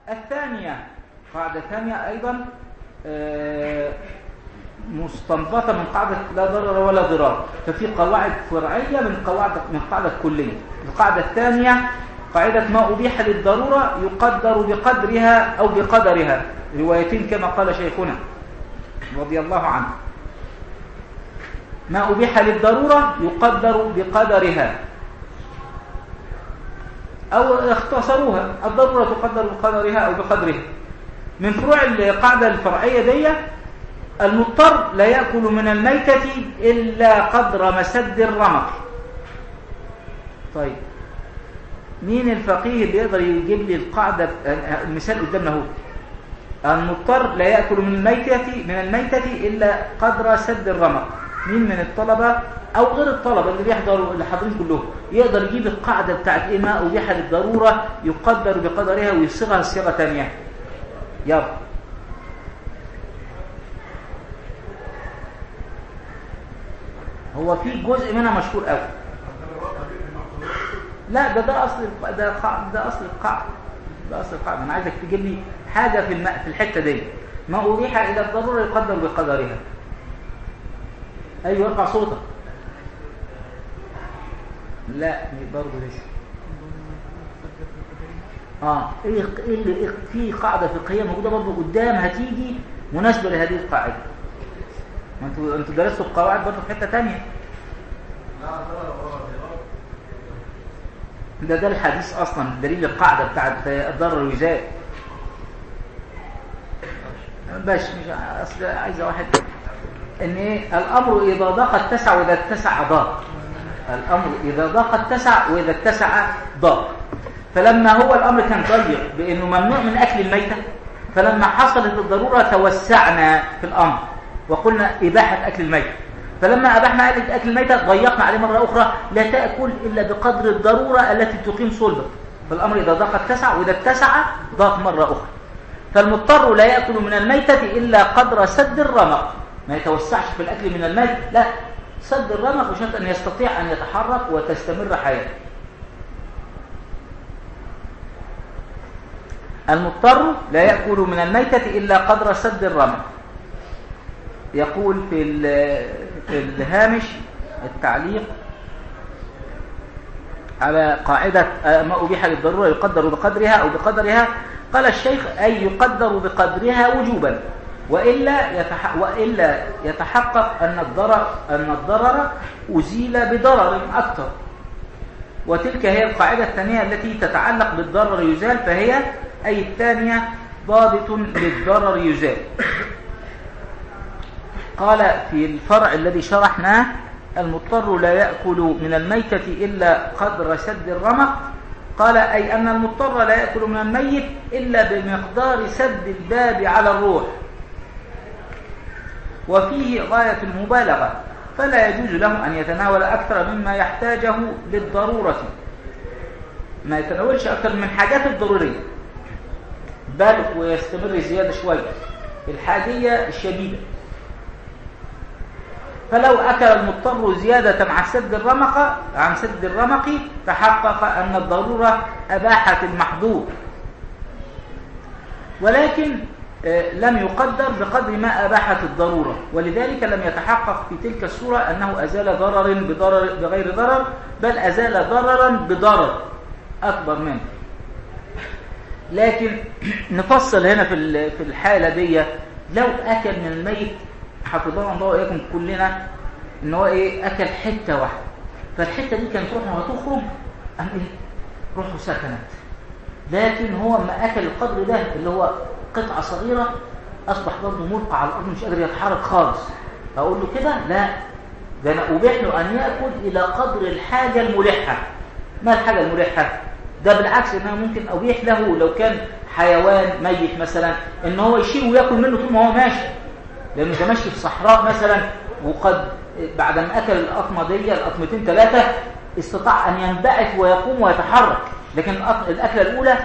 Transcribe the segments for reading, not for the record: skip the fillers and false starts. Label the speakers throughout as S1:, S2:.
S1: الثانية قاعدة ثانية أيضا مستنبطة من قاعدة لا ضرر ولا ضرار، ففي قواعد فرعية من قاعدة كلية. القاعدة الثانية قاعدة ما أبيح للضرورة يقدر بقدرها أو بقدرها، روايتين كما قال شيخنا رضي الله عنه. ما أبيح للضرورة يقدر بقدرها، أو اختصروها الضرورة تقدر بقدرها أو بقدرها. من فروع القاعدة الفرعية دي المضطر لا يأكل من الميتة إلا قدر مسد الرمق. طيب مين الفقيه اللي يقدر يجيب لي القاعدة؟ المثال قدامنا هو المضطر لا يأكل من الميتة إلا قدر سد الرمق. مين من الطلبة أو غير الطلبة اللي بيحضروا اللي حاضرين كلهم يقدر يجيب القاعدة بتاعت إيه؟ ما أبيح للضرورة يقدر بقدرها ويصيغها صيغة تانية؟ يلا. هو في جزء منها مشهور قوي. لا ده اصل القاعده. انا عايزك تجيب لي حاجه في الحته دي. ما ابيح الى الضروره يقدر بقدرها. ايوه ارفع صوتك. لا برضه لسه. ايه في قاعده فقهيه موجوده برضه قدام هتيجي مناسبه لهذه القاعده. ما انتوا درستوا القواعد برضه في حته ثانيه. ده الحديث اصلا دليل القاعده بتاعت الضرر يزال. مش اصل عايزه واحد ان ايه الامر اذا ضاق اتسع واذا اتسع ضاق. الامر اذا ضاق اتسع واذا اتسع ضاق. فلما هو الامر كان ضيق بانه ممنوع من اكل الميته، فلما حصلت الضروره توسعنا في الامر وقلنا اباحه اكل الميته. فلما أبحنا أكل الميتة ضيقنا عليه مرة أخرى لا تأكل إلا بقدر الضرورة التي تقيم صلبة. فالأمر إذا ضاق اتسع وإذا اتسع ضاق مرة أخرى. فالمضطر لا يأكل من الميتة إلا قدر سد الرمق، ما يتوسعش في الأكل من الميت، لا سد الرمق بشرط أن يستطيع أن يتحرك وتستمر حياته. المضطر لا يأكل من الميتة إلا قدر سد الرمق. يقول في الهامش التعليق على قاعدة ما أبيح للضرورة يقدر بقدرها أو بقدرها، قال الشيخ أي يقدر بقدرها وجوبا، وإلا يتحقق أن الضرر أزيل بضرر أكثر. وتلك هي القاعدة الثانية التي تتعلق بالضرر يزال، فهي أي الثانية ضابط للضرر يزال. قال في الفرع الذي شرحناه المضطر لا يأكل من الميتة إلا قدر سد الرمق، قال أي أن المضطر لا يأكل من الميت إلا بمقدار سد الباب على الروح، وفيه غاية المبالغة، فلا يجوز له أن يتناول أكثر مما يحتاجه للضرورة، ما يتناولش أكثر من حاجات الضرورية، بل ويستمر زيادة شوية الحاجية الشديدة. فلو أكل المضطر زيادة عن سد الرمق تحقق أن الضرورة أباحت المحظور، ولكن لم يقدر بقدر ما أباحت الضرورة، ولذلك لم يتحقق في تلك الصورة أنه أزال ضرر بغير ضرر، بل أزال ضررا بضرر أكبر منه. لكن نفصل هنا في الحالة دي، لو أكل من الميت حفظنا الله وإياكم كلنا إن هو أكل حتة واحدة، فالحتة دي كانت روحه هتخرج روحه سكنت، لكن هو ما أكل القدر ده اللي هو قطعة صغيرة أصبح برضه ملقى على الأرض مش قادر يتحرك خالص. أقول له كده لا، ده أنا أبيح له أن يأكل إلى قدر الحاجة الملحة. ما الحاجة الملحة؟ ده بالعكس إنه ممكن أبيح له لو كان حيوان ميت مثلا إن هو يشيل ويأكل منه طول ما هو ماشي، لأنه ده ماشي في صحراء مثلا، وقد بعد ما أكل القطمة دي القطمتين ثلاثة استطاع أن ينبعث ويقوم ويتحرك. لكن الأكلة الأولى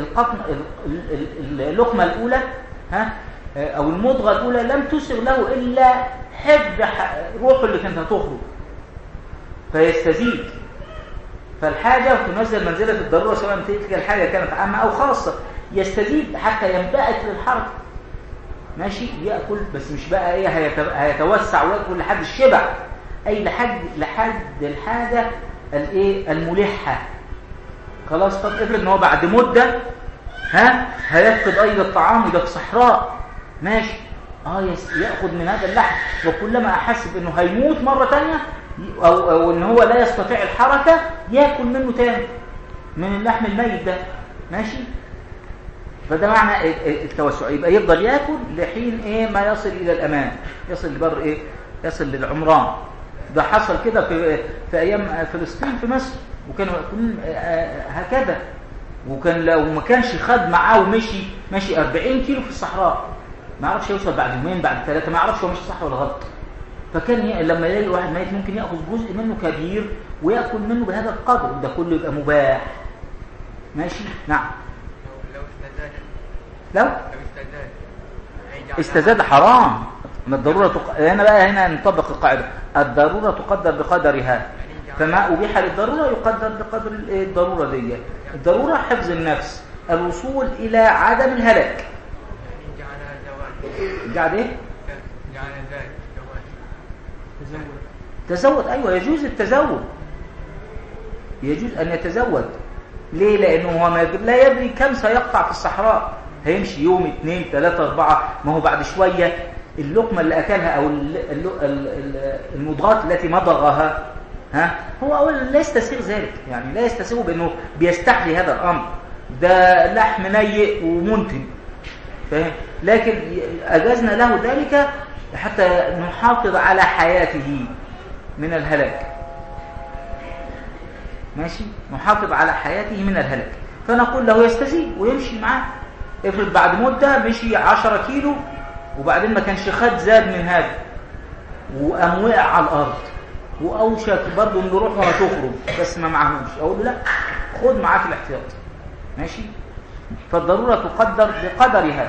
S1: اللقمة الأولى أو المضغة الأولى لم تسر له إلا حفظ روحه اللي كانت هتخرج فيستزيد. فالحاجة تنزل منزلة الضرورة سواء تلك الحاجة كانت عامة أو خاصة. يستزيد حتى ينبعث للحركة. ماشي، يأكل بس مش بقى ايه هيتوسع ويأكل لحد الشبع، اي لحد الحاجة الايه الملحة. خلاص. طب افرض ان هو بعد مدة هيفقد ايضا الطعام، ده في صحراء، ماشي، يأخذ من هذا اللحم، وكلما احس انه هيموت مرة تانية او ان هو لا يستطيع الحركة يأكل منه تاني من اللحم الميت ده. ماشي. فده معنى التوسع، يبقى يفضل يأكل لحين ايه ما يصل الى الامان، يصل لبر ايه، يصل للعمران. ده حصل كده في ايام فلسطين في مصر، وكانوا يأكلون هكذا. وكان لو ما كانش خد معاه ماشي 40 كيلو في الصحراء، ما عرفش يوصل بعد يومين بعد 3، ما عرفش هو ماشي صح ولا غلط. فكان لما يلاقي واحد ميت ممكن ياخذ جزء منه كبير ويأكل منه بهذا القدر، ده كله يبقى مباح. ماشي. نعم. لو استزاد حرام. من الضرورة هنا نطبق القاعدة، الضرورة تقدر بقدرها، فما أبيح للضرورة يقدر بقدر الضرورة دي. الضرورة حفظ النفس، الوصول إلى عدم الهلاك. جعل ايه؟
S2: جعل ذلك
S1: تزود. أيوة، يجوز التزود، يجوز أن يتزود. ليه؟ لأنه هو لا يدري كم سيقطع في الصحراء، هيمشي يوم 2 3 4، ما هو بعد شوية اللقمة اللي أكلها أو المضغات التي مضغها هو أولا لا يستسيغ ذلك، يعني لا يستسيغ بأنه بيستحلي هذا الأمر، ده لحم نيء ومنتن، فاهم؟ لكن أجزنا له ذلك حتى نحافظ على حياته من الهلاك. ماشي، نحافظ على حياته من الهلاك، فنقول له يستزيد ويمشي معاه. افرض بعد مدة مشي 10 كيلو وبعدين ما كانش خد زاد من هذا وقام وقع على الأرض وأوشك برضه إنه يروح ولا تخرج بس ما معهوش، أقول له لا، خد معاك الاحتياط. ماشي. فالضرورة تقدر بقدرها.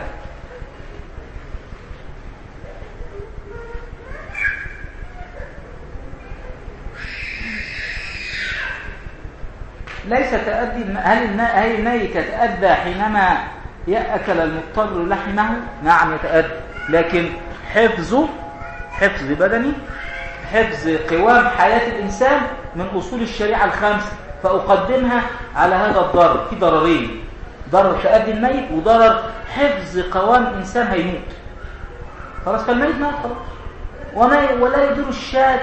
S1: ليس تأدي. هل النهي تتأدى حينما يأكل المضطر لحمه؟ نعم يتأدى، لكن حفظ بدني، حفظ قوام حياة الإنسان من أصول الشريعة الخمس، فأقدمها على هذا الضرر. في ضررين، ضرر تأدي الميت وضرر حفظ قوام إنسان هيموت. خلاص، فالميت مات خلاص، ولا يدير الشاة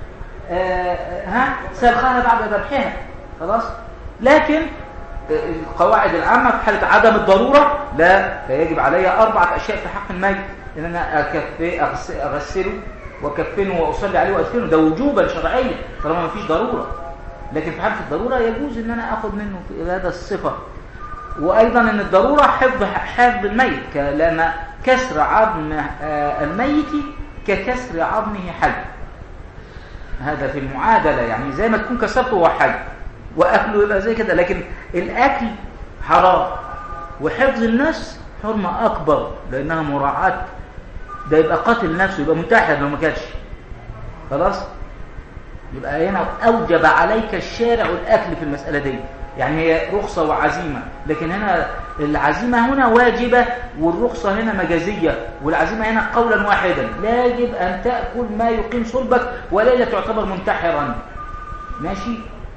S1: سلخها بعد ذبحها. خلاص. لكن القواعد العامة في حالة عدم الضرورة لا، فيجب علي 4 أشياء في حق الميت، إن أنا أغسله وأكفنه وأصلي عليه وأدفنه، ده وجوبا شرعيا طالما ما فيش ضرورة. لكن في حالة الضرورة يجوز إن أنا أخذ منه في هذا الصفة. وأيضا إن الضرورة حفظ الميت، لأن كسر عظم الميت ككسر عظمه حي، هذا في المعادلة، يعني زي ما تكون كسرته وهو حي وأكله يبقى زي كده. لكن الأكل حرام، وحفظ النفس حرمة أكبر لأنها مراعاة، ده يبقى قتل نفسه، يبقى منتحر لو ما كانش. خلاص. يبقى هنا أوجب عليك الشارع الأكل في المسألة دي، يعني هي رخصة وعزيمة، لكن هنا العزيمة هنا واجبة والرخصة هنا مجازية، والعزيمة هنا قولا واحدا، لا يجب أن تأكل ما يقيم صلبك ولا تعتبر منتحرا. ماشي.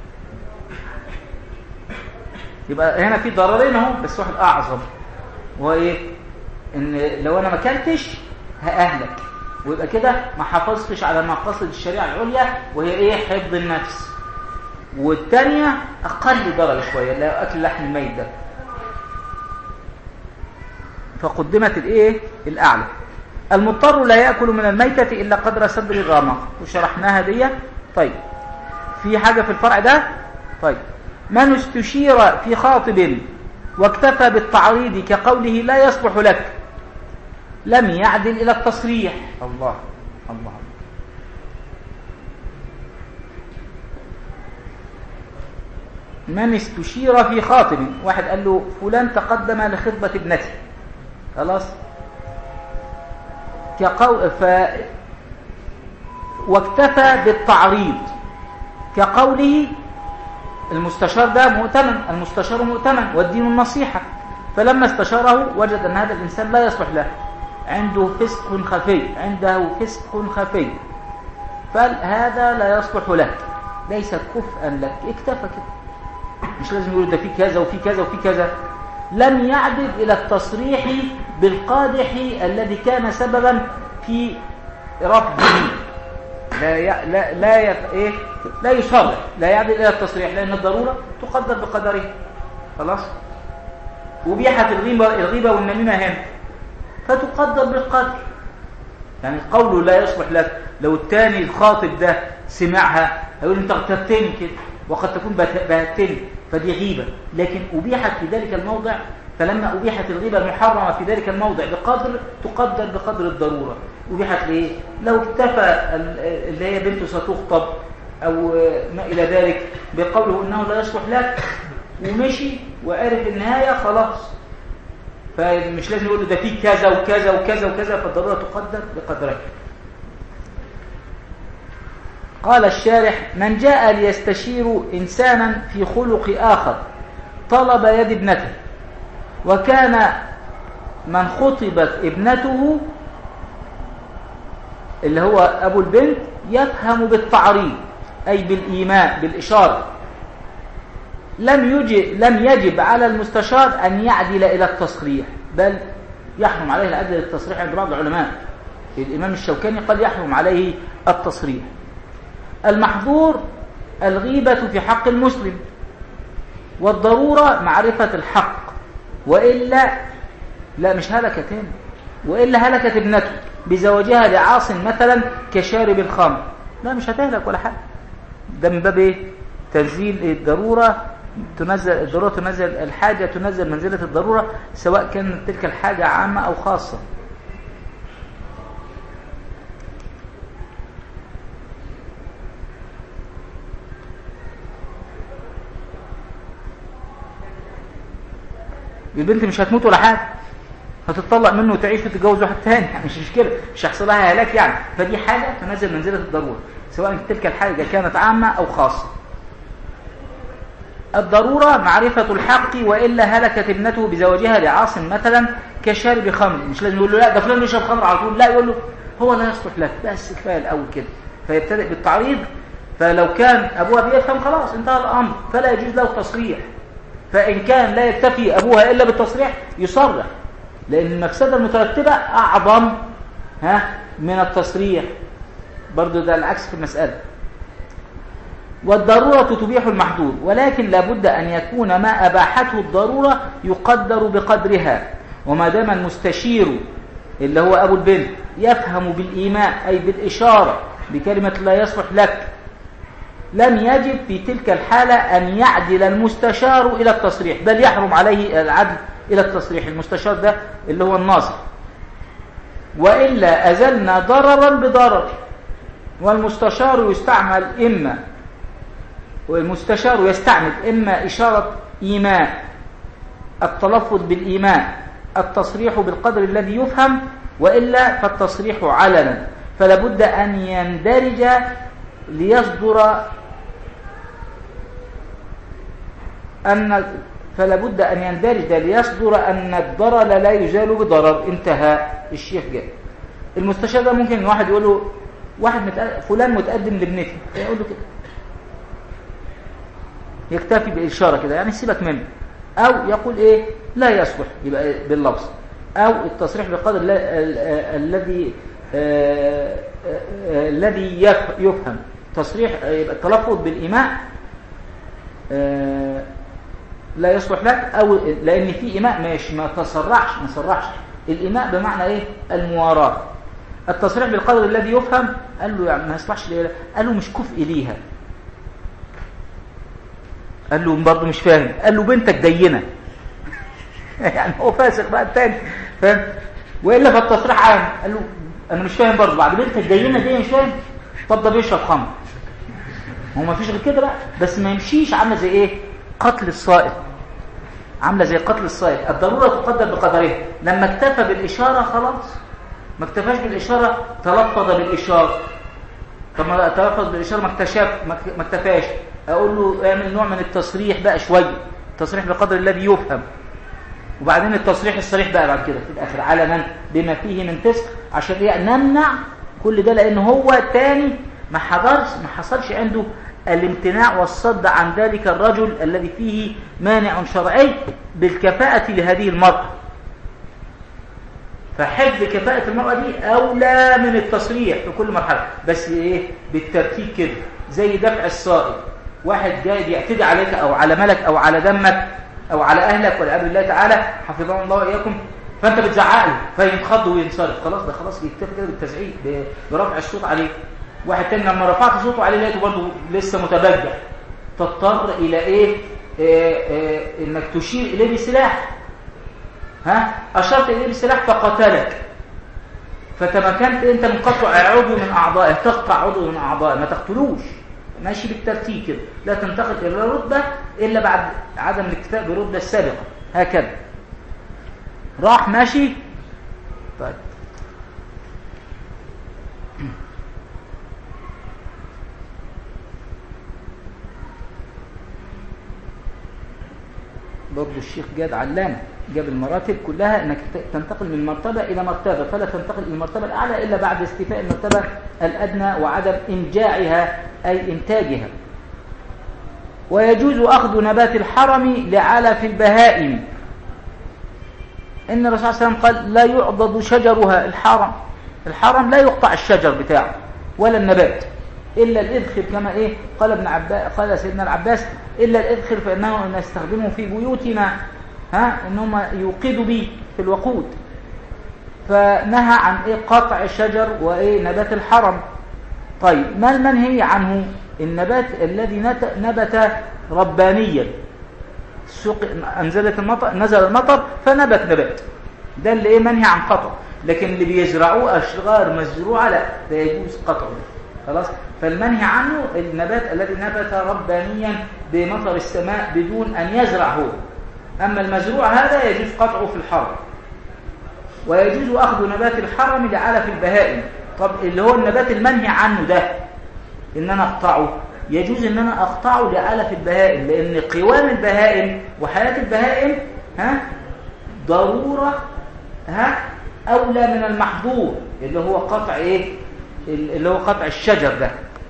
S1: يبقى هنا في ضررين اهو، بس واحد أعظم، وإيه؟ إن لو أنا ما كلتش هأهلك، ويبقى كده ما حافظتش على مقاصد الشريعة العليا، وهي إيه؟ حفظ النفس. والثانية أقل ضرر شوية، لا أكل لحم الميت ده، فقدمت الإيه؟ الأعلى. المضطر لا يأكل من الميتة إلا قدر صدر الغامق، وشرحناها دي. طيب، في حاجة في الفرع ده؟ طيب، من استشير في خاطب واكتفى بالتعريض كقوله لا يصلح لك لم يعدل إلى التصريح. الله الله. من استشير في خاطب، واحد قال له فلان تقدم لخطبة ابنتي، خلاص، واكتفى بالتعريض كقوله المستشار ده مؤتمن، المستشار مؤتمن والدين النصيحة، فلما استشاره وجد أن هذا الإنسان لا يصلح له، عنده فسق خفي، فهذا لا يصلح لك، ليس كفءا لك، اكتفى كده، مش لازم يقول ده في كذا وفي كذا وفي كذا. لم يعدل إلى التصريح بالقادح الذي كان سببا في رفضه، لا يصرح، لا يعدل إلى التصريح، لأن الضرورة تقدر بقدرها. خلاص. وبيحت الغيبة والنميمة هنا، فتقدر بالقدر. يعني قوله لا يصلح لك، لو الثاني الخاطب ده سمعها هيقول انت اغتبتني كده، وقد تكون بهتني، فدي غيبة، لكن أبيحت في ذلك الموضع. فلما أبيحت الغيبة المحرمة في ذلك الموضع تقدر بقدر الضرورة. أبيحت ليه؟ لو اكتفى اللي هي بنته ستخطب أو ما إلى ذلك بقوله إنه لا يصلح لك ومشي وعرف النهاية، خلاص، فمش لازم يقول له ده فيه كذا وكذا وكذا وكذا، فالضرورة تقدر بقدرها. قال الشارح: من جاء ليستشير إنسانا في خلق آخر طلب يد ابنته، وكان من خطبت ابنته اللي هو أبو البنت يفهم بالتعريض أي بالإيماء بالإشارة، لم يجب على المستشار أن يعدل إلى التصريح، بل يحرم عليه العدل إلى التصريح عند بعض العلماء. الإمام الشوكاني قال يحرم عليه التصريح. المحظور الغيبة في حق المسلم، والضرورة معرفة الحق، وإلا لا مش هلكتين، وإلا هلكت ابنته بزواجها لعاص مثلا كشارب الخمر، لا مش هتهلك ولا حاجة. ده من باب ايه؟ تنزيل الضرورة تنزل الحاجة، تنزل منزلة الضرورة، سواء كانت تلك الحاجة عامة أو خاصة. البنت مش هتموت ولا حاجة، هتتطلق منه وتعيش وتتجوز واحد تاني، مش مشكلة، مش هيحصل لها هلاك يعني. فدي حاجة تنزل منزلة الضرورة، سواء تلك الحاجة كانت عامة أو خاصة. الضرورة معرفة الحق، وإلا هلكت ابنته بزواجها لعاص مثلا كشارب خمر. مش لازم يقول له لا ده فلان يشرب خمر على طول، لا، يقول له هو لا يصلح لك، بس كفاية الأول كده، فيبتدئ بالتعريض. فلو كان أبوها بيفهم خلاص انتهى الأمر، فلا يجوز له التصريح. فإن كان لا يكتفي أبوها إلا بالتصريح يصرح، لأن المفسدة المترتبة أعظم من التصريح. برضو ده العكس في المسألة. والضرورة تبيح المحظور، ولكن لابد أن يكون ما أباحته الضرورة يقدر بقدرها. وما دام المستشير اللي هو أبو البنت يفهم بالإيماء أي بالإشارة بكلمة لا يصلح لك، لم يجب في تلك الحالة أن يعدل المستشار إلى التصريح، بل يحرم عليه العدل إلى التصريح، المستشار ده اللي هو الناصح. وإلا أزلنا ضررا بضرر. والمستشار يستعمل إما إشارة إيماء، التلفظ بالإيماء، التصريح بالقدر الذي يفهم، وإلا فالتصريح علنا. فلا بد أن يندرج ليصدر أن الضرر لا يزال بضرر. انتهى. الشيخ جاء المستشار ده ممكن واحد يقول له فلان متقدم لابنتي، يقول له كده، يكتفي بالإشارة كده، يعني سيبك منه، أو يقول إيه لا يصلح، يبقى باللفظ، أو التصريح بقدر الذي يفهم. تصريح يبقى التلفظ بالإيماء لا يصلح لك، أو لأن في إيماء ما صرحش. الإيماء بمعنى إيه؟ المواراة. التصريح بالقدر الذي يفهم، قال له يعني ما يصلحش ليه؟ قال له مش كفء ليها. قال له برضه مش فاهم. قال له بنتك دينة. يعني هو فاسق بقى التاني، فاهم؟ وإلا فالتصريح عام. قال له أنا مش فاهم برضه، بعد بنتك دينة دي مش فاهم. طب ده بيشرب خمر، هو ما فيش غير كده بقى، بس ما يمشيش. عامله زي ايه؟ قتل الصائد، عامله زي قتل الصائد. الضروره تقدر بقدرها. لما اكتفى بالاشاره خلاص، ما اكتفاش بالاشاره تلفظ بالاشاره. طب ما تلفظ بالاشاره ما اكتفاش، اقول له اعمل نوع من التصريح بقى شويه، التصريح بقدر الذي يفهم. وبعدين التصريح الصريح بقى بعد كده في الآخر علنا بما فيه من فسق، عشان ايه؟ نمنع كل ده، لأن هو تاني ما حصلش عنده الامتناع والصد عن ذلك الرجل الذي فيه مانع شرعي بالكفاءة لهذه المرأة. فحفظ كفاءة المرأة دي أولى من التصريح في كل مرحلة، بس إيه؟ بالترتيب كده، زي دفع الصائل. واحد جاي يعتدي عليك أو على ملك أو على دمك أو على أهلك والعياذ بالله تعالى، حفظنا الله وإياكم، فأنت بتزعق له فينخض وينصرف، خلاص ده خلاص يكتفي كده بالتزعيق برفع الصوت عليه. واحد تاني لما رفعت صوته عليه لقيته برضه لسه متبجح، تضطر إلى إيه؟ إنك تشير إليه بسلاح. أشرت إليه بسلاح فقتلك، فتمكنت أنت من قطع عضو من أعضائه، تقطع عضو من أعضائه، ما تقتلوش. ماشي بالترتيب كده، لا تنتقل إلى رتبة إلا بعد عدم الاكتفاء بالرتبة السابقة، هكذا. راح ماشي. طيب برضو الشيخ جاد علامة جاب المراتب كلها، انك تنتقل من مرتبة الى مرتبة، فلا تنتقل الى المرتبة الاعلى الا بعد استيفاء المرتبة الادنى وعدم انجاعها اي انتاجها. ويجوز اخذ نبات الحرم لعلف البهائم. ان الرسول صلى الله عليه وسلم قال لا يعضد شجرها. الحرم لا يقطع الشجر بتاعه ولا النبات الا الاذخر، كما ايه قال ابن عباس، قال سيدنا العباس الا الاذخر فانه نستخدمه في بيوتنا، انهم يوقدوا به في الوقود. فنهى عن ايه؟ قطع الشجر وايه؟ نبات الحرم. طيب ما المنهي عنه؟ النبات الذي نبت ربانيا، نزل المطر فنبت نبات، ده اللي ايه؟ منهي عن قطعه. لكن اللي بيزرعوه اشجار مزروعه لا، ده يجوز قطعه، خلاص. فالمنهي عنه النبات الذي نبت ربانيا بمطر السماء بدون ان يزرع هو. اما المزروع هذا يجوز قطعه في الحرم. ويجوز اخذ نبات الحرم لعلف البهائم. طب اللي هو النبات المنهي عنه ده ان انا اقطعه، يجوز ان انا اقطعه لعلف البهائم، لان قوام البهائم وحياة البهائم ضرورة اولى من المحظور اللي هو قطع ايه؟ اللي هو قطع الشجر ده.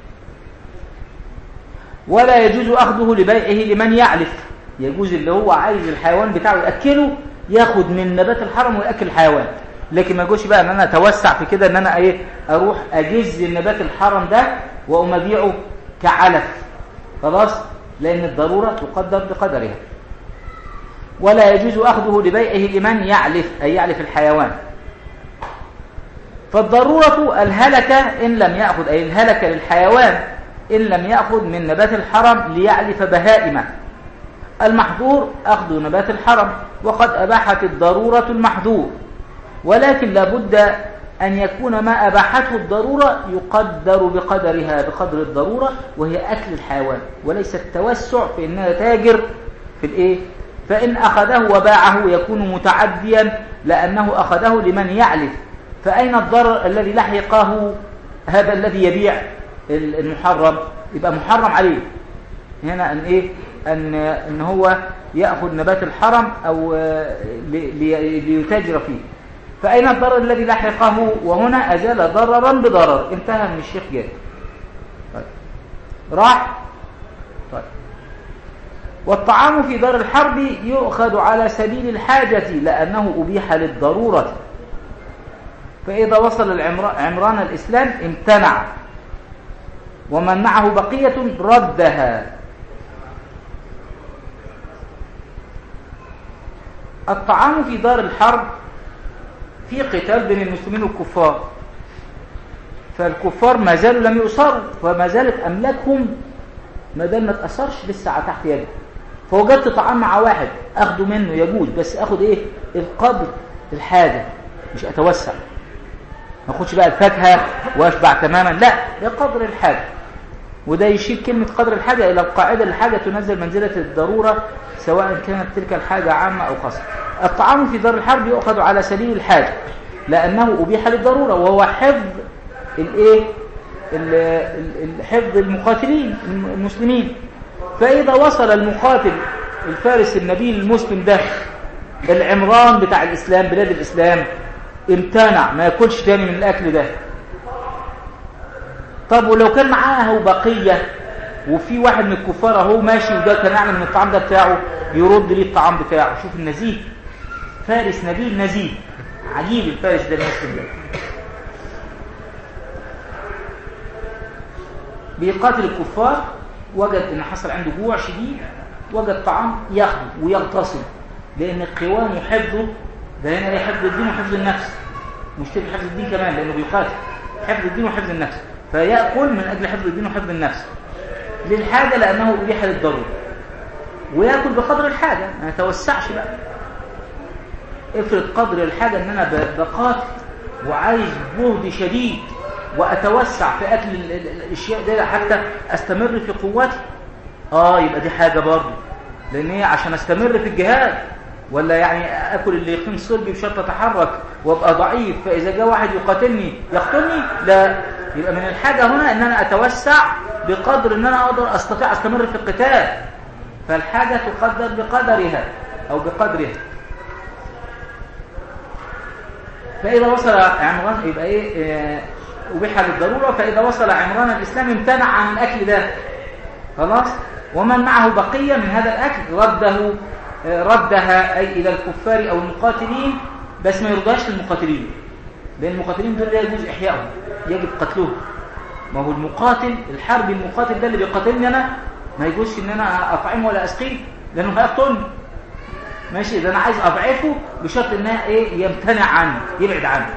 S1: ولا يجوز اخذه لبيعه لمن يعلف. يجوز اللي هو عايز الحيوان بتاعه ياكله ياخد من نبات الحرم وياكل الحيوان، لكن ما يجوش بقى ان انا اتوسع في كده ان انا ايه؟ اروح اجز النبات الحرم ده واقوم ابيعه كعلف، خلاص، لان الضروره تقدر بقدرها. ولا يجوز اخذه لبيعه لمن يعلف، اي يعلف الحيوان. فالضروره الهلكه ان لم ياخذ، اي الهلكه للحيوان ان لم ياخذ من نبات الحرم ليعلف بهائمه. المحظور اخذ نبات الحرم، وقد اباحت الضروره المحظور، ولكن لابد ان يكون ما اباحته الضروره يقدر بقدرها، بقدر الضروره، وهي اكل الحيوان، وليس التوسع في انها تاجر في الايه؟ فان اخذه وباعه يكون متعديا لانه اخذه لمن يعلف. فاين الضرر الذي لحقه هذا الذي يبيع المحرم؟ يبقى محرم عليه هنا ان ايه؟ ان هو ياخذ نبات الحرم او ليتاجر فيه. فاين الضرر الذي لحقه؟ وهنا ازال ضررا بضرر. انتهى من الشيخ جاد. طيب راح. طيب والطعام في دار الحرب يؤخذ على سبيل الحاجة لأنه أبيح للضرورة، فإذا وصل عمران الإسلام امتنع، ومن معه بقية ردها. الطعام في دار الحرب في قتال بين المسلمين والكفار، فالكفار ما زالوا لم يؤسروا، فما زالت أملاكهم ما دام ما تأثرش لسه تحت يده. فوجدت طعام مع واحد أخده منه يجوز، بس أخد إيه؟ القدر الحاجة، مش أتوسع، ما أخدش بقى الفاكهة وأشبع تماما، لا، بقدر الحاجة. وده يشير كلمة قدر الحاجة إلى القاعدة: الحاجة تنزل منزلة الضرورة سواء كانت تلك الحاجة عامة أو خاصة. الطعام في دار الحرب يؤخذ على سبيل الحاجة لأنه أبيح للضرورة، وهو حفظ الإيه؟ حفظ المقاتلين المسلمين. فإذا وصل المقاتل الفارس النبيل المسلم ده العمران بتاع الإسلام، بلاد الإسلام، امتنع ما ياكلش تاني من الأكل ده. طب ولو كان معاه بقية وفي واحد من الكفار اهو ماشي وده كان يعمل من الطعام ده بتاعه، يرد ليه الطعام بتاعه. شوف النزيه، فارس نبيل نزيه، عجيب الفارس ده المسلم ده. بيقاتل الكفار، وجد ان حصل عنده جوع شديد، وجد طعام ياخده ويغتصب، لان القوام وحفظه ده هنا حفظ الدين وحفظ النفس، مش تبقى حفظ الدين كمان لانه بيقاتل، حفظ الدين وحفظ النفس، فيأكل من اجل حفظ الدين وحفظ النفس للحاجة لانه ابيح للضرورة، ويأكل بقدر الحاجة، ما يتوسعش بقى. افرض قدر الحاجة ان انا بقاتل وعايز جهد شديد واتوسع في اكل الاشياء دي حتى استمر في قوتي، يبقى دي حاجة برضه، لان هي عشان استمر في الجهاد، ولا يعني اكل اللي يقيم صلبي بشرط اتحرك وابقى ضعيف فاذا جاء واحد يقاتلني يقتلني؟ لا، يبقى من الحاجة هنا ان انا اتوسع بقدر ان انا اقدر استطيع استمر في القتال، فالحاجة تقدر بقدرها او بقدرها. فاذا وصل عمران يبقى أبيح للضرورة، فإذا وصل عمران الإسلام امتنع عن الأكل ده خلاص، ومن معه بقية من هذا الأكل ردها أي إلى الكفار أو المقاتلين، بس ما يرضاش للمقاتلين، لأن المقاتلين دول لا يجوز إحيائهم، يجب قتلهم. ما هو المقاتل الحربي المقاتل ده اللي بيقاتلني أنا ما يجوزش إن أنا أطعمه ولا أسقيه، لأنه هيقتلني. ماشي، إذا أنا عايز أضعفه بشرط إنها يمتنع عني، يبعد عني.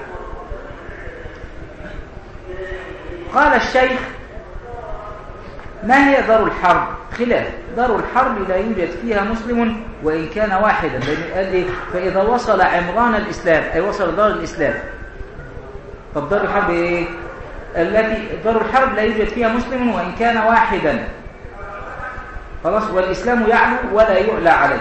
S1: قال الشيخ: ما هي دار الحرب؟ خلاف. دار الحرب لا يوجد فيها مسلم وإن كان واحدا، لأنه قال فإذا وصل عمران الإسلام أي وصل دار الإسلام. طب دار الحرب التي دار الحرب لا يوجد فيها مسلم وإن كان واحدا خلاص، والإسلام يعلو ولا يعلى عليه.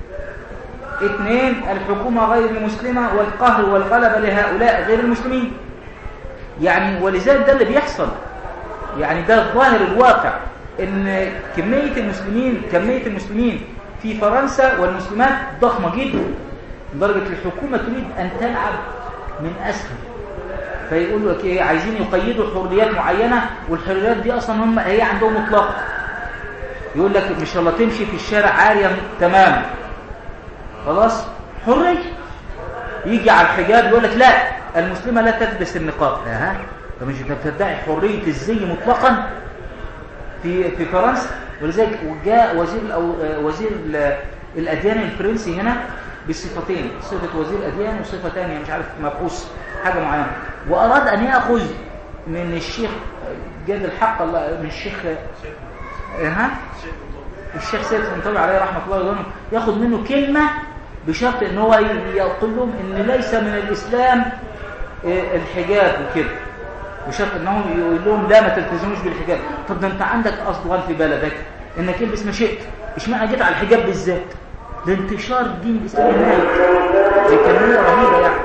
S1: 2 الحكومة غير المسلمة والقهر والغلبة لهؤلاء غير المسلمين. يعني ولذلك ده اللي بيحصل، يعني ده ظاهر الواقع، ان كمية المسلمين في فرنسا والمسلمات ضخمة جدا، لدرجة الحكومة تريد ان تلعب من اسفل، فيقول لك عايزين يقيدوا حريات معينة، والحريات دي اصلا هي عندهم مطلقة. يقول لك ان شاء الله تمشي في الشارع عارية تماما، خلاص حرية. يجي على الحجاب يقول لك لا، المسلمة لا تلبس النقاب. فمش بتدعي حرية الزي مطلقا في فرنسا. ولذلك جاء وزير الأديان الفرنسي هنا بالصفتين، صفة وزير أديان وصفة ثانية مش عارف مبعوث حاجة معينة، وأراد أن يأخذ من الشيخ جاد الحق الله، من الشيخ الشيخ سيد منطوي عليه رحمة الله ويرحمه، يأخذ منه كلمة بشرط ان هو يقول لهم ان ليس من الاسلام الحجاب وكده، بشرط انه يقول لهم لا ما تلتزموش بالحجاب. طب ده انت عندك اصلا في بلدك انك البس ما شئت، اشمعنى جيت على الحجاب بالذات؟ ده انتشار الدين الاسلامي هناك بكميه رهيبه يعني.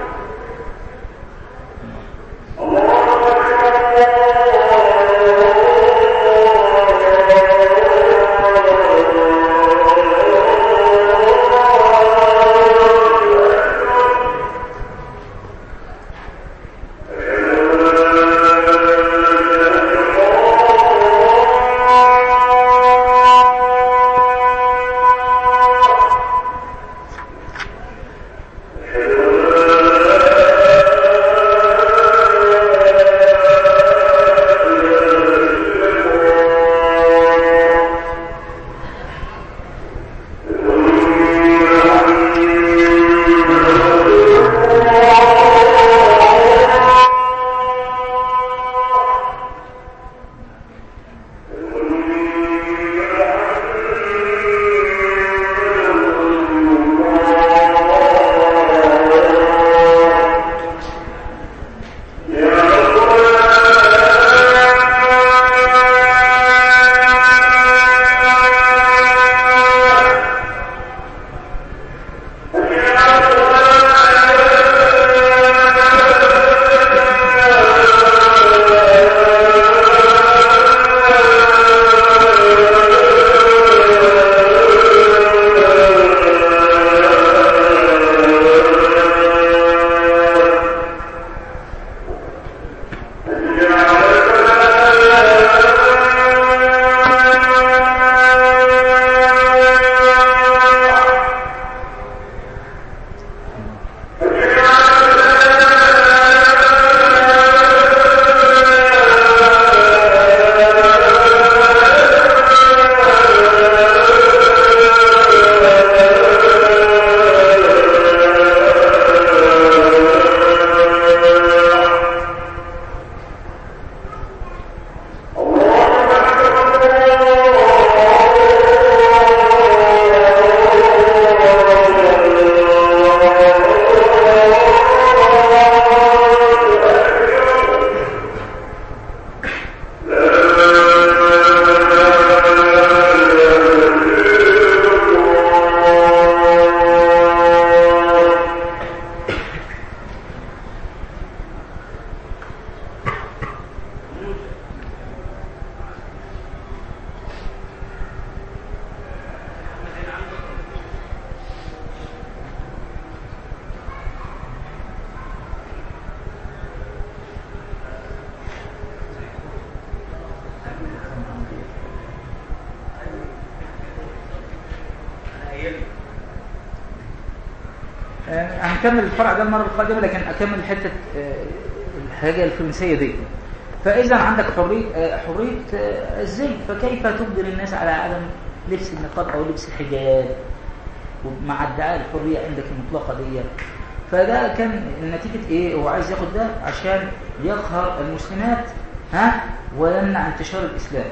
S1: هنكمل الفرع ده المرة القادمة، لكن أكمل حتة الحاجة الفرنسية دي. فإذا عندك حرية الزي، فكيف تجبر الناس على عدم لبس النقاب أو لبس الحجاب مع ادعاء الحرية عندك المطلقة دي؟ فده كان نتيجة إيه؟ هو عايز ياخد ده عشان يقهر المسلمات ويمنع انتشار الإسلام.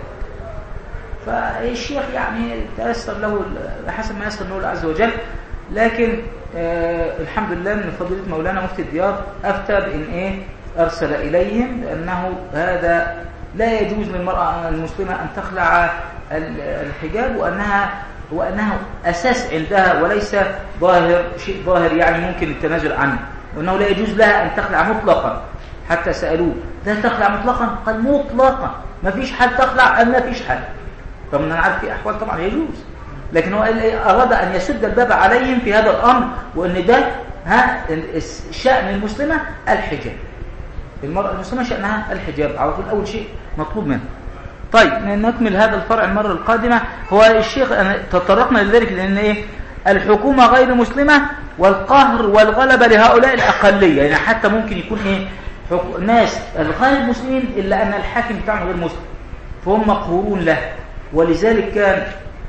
S1: فالشيخ يعني تأثر له حسب ما يسر الله عز وجل، لكن الحمد لله من فضيلة مولانا مفتي الديار أفتى بإن أرسل إليهم بأنه هذا لا يجوز للمرأة المسلمة أن تخلع الحجاب، وأنها أساس عندها وليس شيء ظاهر يعني ممكن التنازل عنه، وأنه لا يجوز لها أن تخلع مطلقا. حتى سألوه لا تخلع مطلقا؟ قال مطلقا، ما فيش حد تخلع، ما فيش حد. طبعا أنا عارف في أحوال طبعا يجوز، لكن هو أراد أن يسد الباب عليهم في هذا الأمر، وأن ده شأن المسلمة الحجاب. المرأة المسلمة شأنها الحجاب على طول، أول شيء مطلوب منه. طيب نكمل هذا الفرع المرة القادمة. هو الشيخ تطرقنا لذلك لأن الحكومة غير مسلمة والقهر والغلبة لهؤلاء الأقلية، يعني حتى ممكن يكون ناس الغير مسلمين إلا أن الحاكم بتاعهم غير مسلم، فهم مقهورون له. ولذلك كان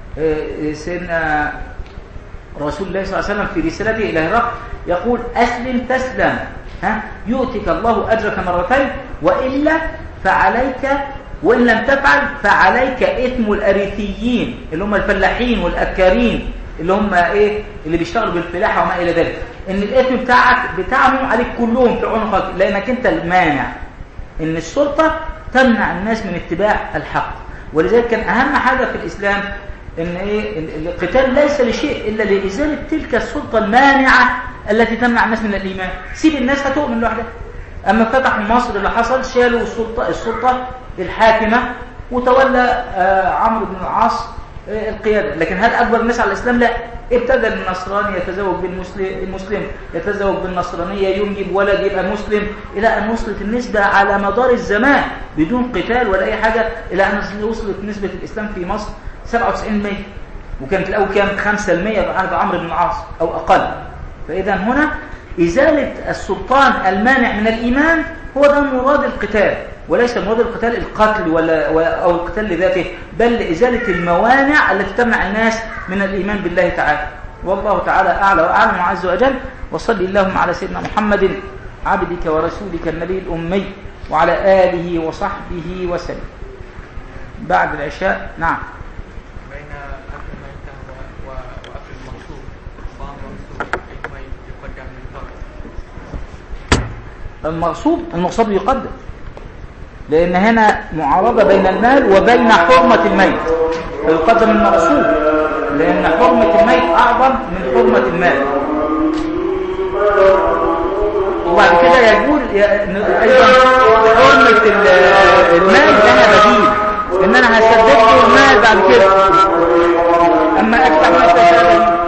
S1: سيدنا رسول الله صلى الله عليه وسلم في رسالته إلى هرقل يقول أسلم تسلم، يؤتك الله أجرك مرتين، وإلا فعليك، وإن لم تفعل فعليك إثم الأريثيين اللي هم الفلاحين والأكارين اللي هم اللي بيشتغلوا بالفلاحة وما إلى ذلك، إن الإثم بتاعهم عليك كلهم في عنقك، لأنك أنت المانع إن السلطة تمنع الناس من اتباع الحق. ولذلك كان أهم حاجة في الإسلام إن القتال ليس لشيء إلا لإزالة تلك السلطة المانعة التي تمنع الناس من الإيمان. سيب الناس هتؤمن لوحدها. أما فتحوا مصر اللي حصل شالوا السلطة الحاكمة وتولى عمرو بن العاص القيادة. لكن هل أكبر الناس على الإسلام؟ لا. ابتدى النصراني يتزوج بالمسلم، يتزوج بالنصرانية، ينجب ولد يبقى مسلم، إلى أن وصلت النسبة على مدار الزمان بدون قتال ولا أي حاجة، إلى أن وصلت نسبة الإسلام في مصر 97%، وكانت الأول كام 5% بعهد عمرو بن العاص أو أقل. فإذا هنا إزالة السلطان المانع من الإيمان هو ده مراد القتال، وليس مراد القتال القتل أو القتال لذاته، بل إزالة الموانع التي تمنع الناس من الإيمان بالله تعالى. والله تعالى أعلى وأعلم عز وجل. وصل اللهم على سيدنا محمد عبدك ورسولك النبي الأمي وعلى آله وصحبه وسلم. بعد العشاء. نعم.
S2: بين أكل الميتة وأكل المغصوب، بعض المغصوب أيهما يقدم من فرق؟
S1: المغصوب يقدم، لأن هنا معارضة بين المال وبين حرمة الميت، فيقدم المغصوب لأن حرمة الميت أعظم من حرمة المال. وبعد كده يقول أيضا حرمة المال لها بديل، إن أنا هسدد له المال بعد كده، أما أكثر ما تسدد